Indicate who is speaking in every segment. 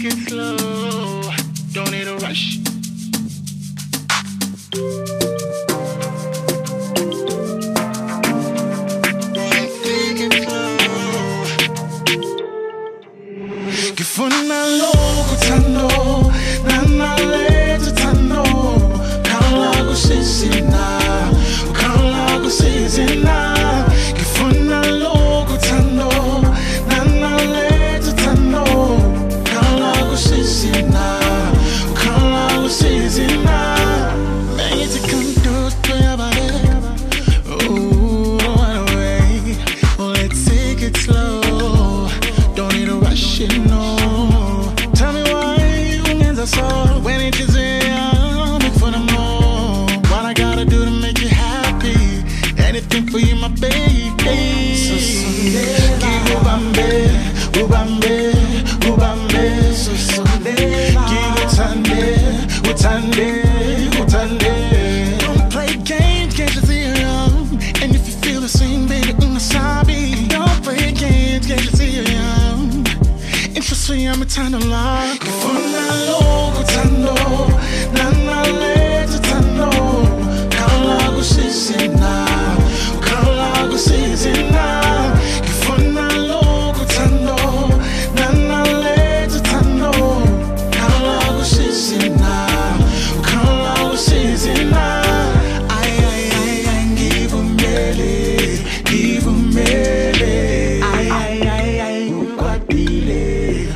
Speaker 1: take it slow. Don't need a rush. Kifuna logo tando, nana leto tando. Kala go sisina, kala go sisina. Kifuna logo tando, nana leto tando. Kala go sisina, kala go sisina. Make it come to your body. Ooh, run away. Let's take it slow. Don't need a rush, you know. Tell me why ungeza so when it is I'm for the more. What I gotta do to make you happy? Anything for you, my baby. So give ubambe, ubambe, ubambe. So give utande, utande, utande. Don't play games, can't you see it? And if you feel the same, baby, unasabi. Don't play games, can't you see it? Interesting, I'm a time of luck. Kifuna logo tando, nana leto tando. Kala go sisina, kala go sisina. Kifuna logo tando, nana leto tando. Kala go sisina, kala go sisina. Ay, give 'em belly, give 'em belly. Ay, ukwatile.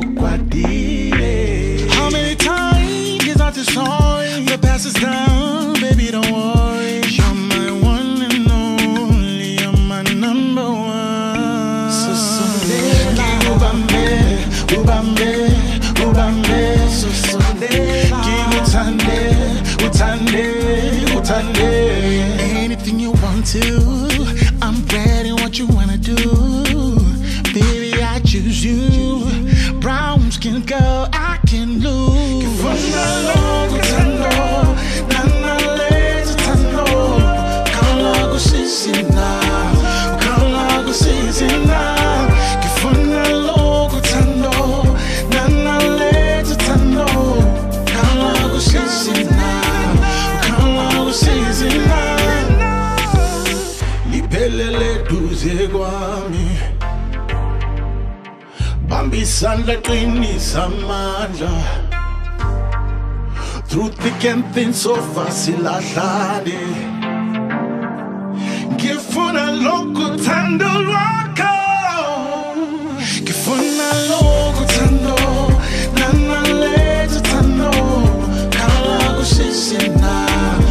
Speaker 1: How many times is that the song? The past is down, baby, don't worry. You're my one and only, you're my number one. So ubambe, ubambe, ubambe. So give utande, utande, utande. Anything you want to, I'm ready. What you wanna do, baby? I choose you. Brown skin girl, I can lose. Kifuna logo tando, nana leto tando. Kala go sisina, kala go sisina. Kifuna logo tando, nana leto tando. Kala go sisina, kala go sisina. Lipelele duze kwami. Bambisana qinisa amandla. Through thick and thin so fasilahlale. Ngifuna lokhu thando lwakho. Ngifuna lokhu thando, nana leto thando. Kala go sisina,